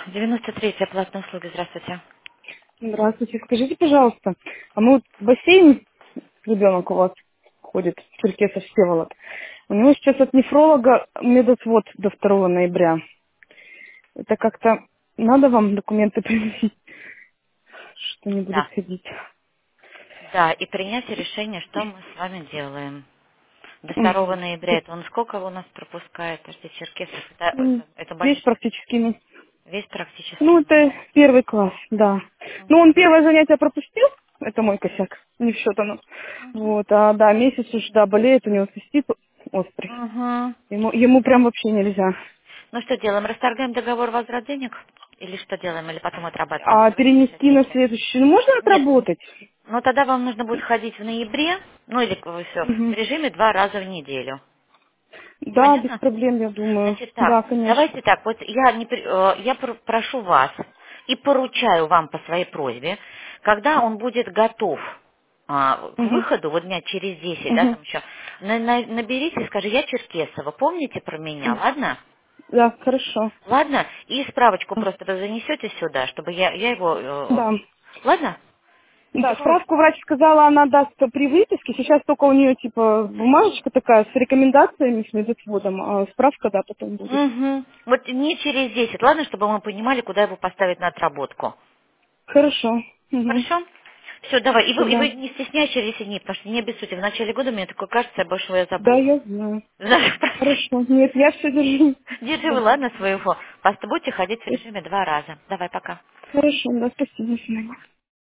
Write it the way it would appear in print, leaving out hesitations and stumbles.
93-я платные услуги, здравствуйте. Здравствуйте. Скажите, пожалуйста, а мы вот в бассейн, ребенок у вас ходит, Черкесов Всеволод. У него сейчас от нефролога медотвод до 2 ноября. Это как-то надо вам документы приносить, что не будет Да. ходить? Да, и принять решение, что мы с вами делаем. До второго Мгм. ноября это он сколько у нас пропускает? Подожди, Черкесов, это, М, это Весь большой, практически. весь практически. Ну, это 1 класс, да. Ну, он первое занятие пропустил, это мой косяк, не в счет оно. Вот, а да, месяц уж, да, болеет, у него цистит острый. Угу. Ему прям вообще нельзя. Ну что делаем, расторгаем договор возврат денег? Или что делаем, или потом отрабатываем А за перенести на 83? следующий, ну, можно Нет, отработать? ну тогда вам нужно будет ходить в ноябре, ну или все, в Мгм. режиме 2 раза в неделю. Да, без Понятно? проблем, я думаю. Значит так, Да, конечно. давайте так, вот я, прошу вас и поручаю вам по своей просьбе, когда он будет готов к Мгм. выходу, вот дня через 10, да, Мгм. там еще, наберите и скажи, я Черкесова, помните про меня, ладно? Да, хорошо. Ладно? И справочку просто занесете сюда, чтобы я его... Да. ладно? Да, Всё. справку врач сказала, она даст при выписке. Сейчас только у нее типа бумажечка такая с рекомендациями, с медотводом, а справка, да, потом будет. Мгм. Вот не через 10, ладно, чтобы мы понимали, куда его поставить на отработку. Хорошо. Мгм. Хорошо? Все, давай. И вы Да. не стесняйтесь через эти дни, потому что не обессудьте. В начале года мне такое кажется, я больше я Да, забуду. я знаю. Знаешь, прости. Хорошо. Нет, я все держу. Держи Да. вы, ладно, своего. Просто будете ходить в режиме 2 раза. Давай, пока. Хорошо, да, спасибо, до свидания.